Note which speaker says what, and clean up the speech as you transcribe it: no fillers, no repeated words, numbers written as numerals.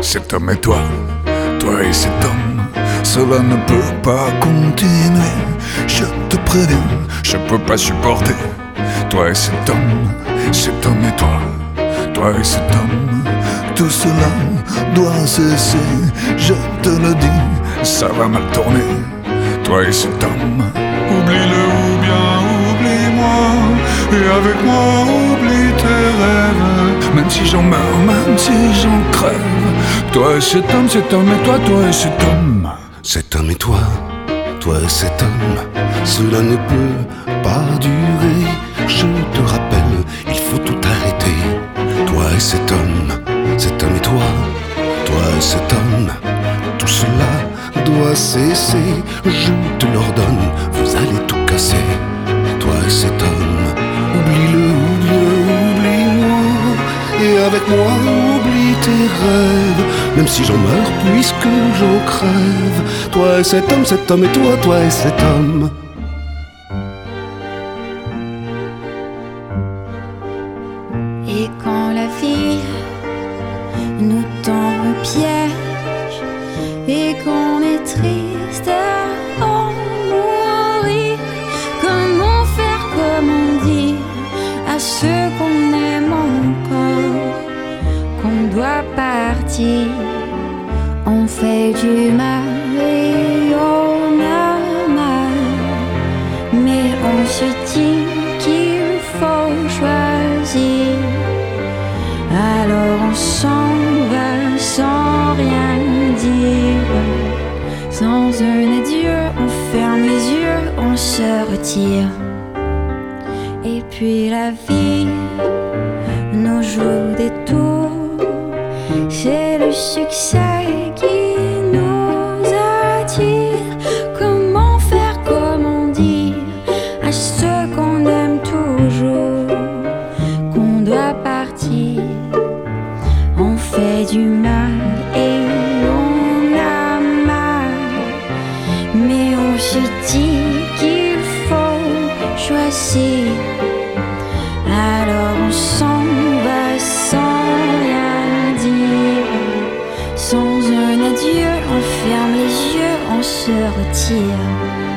Speaker 1: cet homme et toi, toi et cet homme, cela ne peut pas continuer. Je te préviens, je peux pas supporter. Toi et cet homme et toi, toi et cet homme, tout cela doit cesser. Je te le dis, ça va mal tourner. Toi et cet homme, oublie-le ou bien oublie-moi. Et avec moi oublie tes rêves. Même si j'en meurs, même si j'en crève. Toi et cet homme et toi, toi et cet homme.
Speaker 2: Cet homme et toi, toi et cet homme, cela ne peut pas durer. Je te rappelle, il faut tout arrêter. Toi et cet homme et toi, toi et cet homme, tout cela doit cesser. Je te l'ordonne, vous allez tout casser. Toi et cet homme, oublie-le, oublie-moi. Et avec moi, oublie tes rêves. Même si j'en meurs, puisque j'en crève. Toi et cet homme et toi, toi et cet homme.
Speaker 3: Et quand la vie nous tend un piège et qu'on est triste à en mourir, comment faire, comment dire à ceux qu'on aime encore qu'on doit partir? On fait du mal et on a mal, mais on se dit qu'il faut choisir. Alors on s'en va sans rien dire. Sans un adieu, on ferme les yeux, on se retire. Et puis la vie nous joue des tours. C'est le succès qui nous attire. Comment faire, comment dire à ceux qu'on aime toujours qu'on doit partir? On fait du mal et on a mal, mais on se dit qu'il faut choisir. Alors on s'en va sans rien dire. Sans un adieu, on ferme les yeux, on se retire.